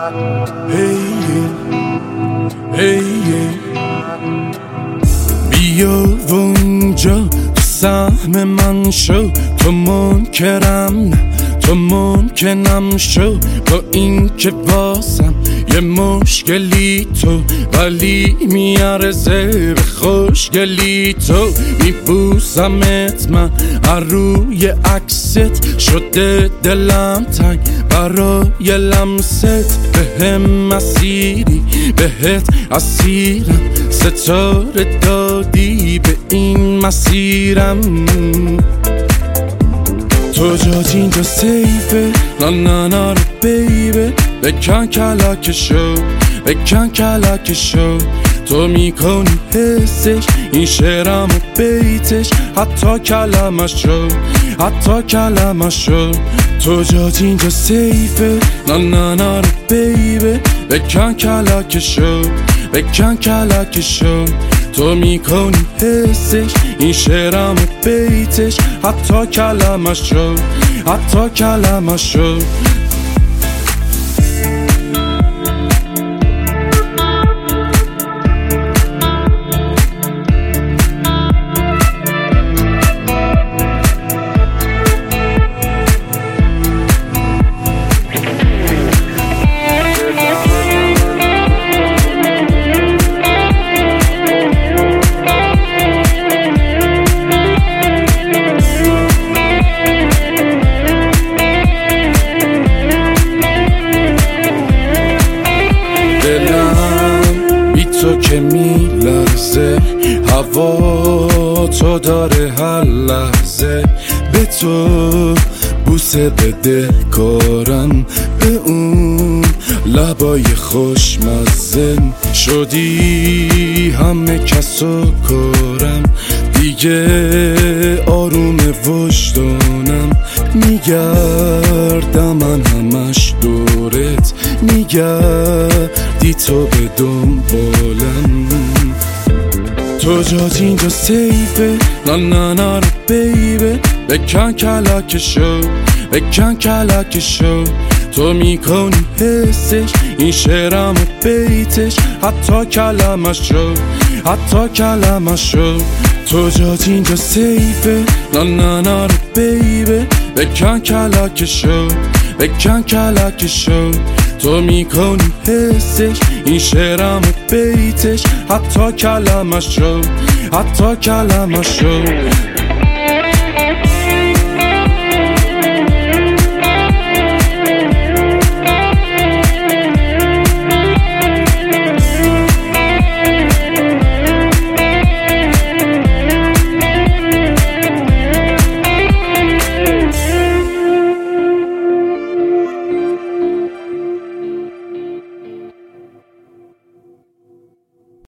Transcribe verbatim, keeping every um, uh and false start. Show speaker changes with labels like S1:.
S1: بیا و اونجا تو سهم من شو، تو منکرم نه تو ممکنم شو، با این که واسم یه مشکلی تو، ولی میارزه به خوشگلی تو. میبوسمت من روی عکست، شده دلم تنگ برای لمست. به هم مسیری بهت اسیرم، ستاره دادی به این مسیرم. تو جات اینجا سیفه، نه نه نه بیبه، بکن کلکشو بکن کلکشو. تو میکنی حسش این شعرم و بیتش، حتی کلمشو حتی کلمشو. تو جات اینجا سیفه، نه نه نه بیبه، بکن کلکشو بکن کلکشو. تو میکنی حسش این شعرم و بیتش، حتی کلمشو حتی کلمشو. دلم بی تو که میلرزه، هوا تو داره هر لحظه. به تو بوسه بده کارم، به اون لبای خوشمزه. شدی همه کسو کارم، دیگه آروم وجدانم. میگردم من همش دورت، میگردی تو به دنبالم. تو جات اینجا سیفه، نه نه نه بیبه، بکن کلکشو بکن کلکشو. تو میکنی حسش این شعرم و بیتش، حتی کلمشو حتی کلمشو. تو جات اینجا سیفه، نه نه نه بیبه، بکن کلکشو بکن کلکشو. تو میکنی حسش این شعرم و بیتش، حتی کلمشو حتی کلمشو.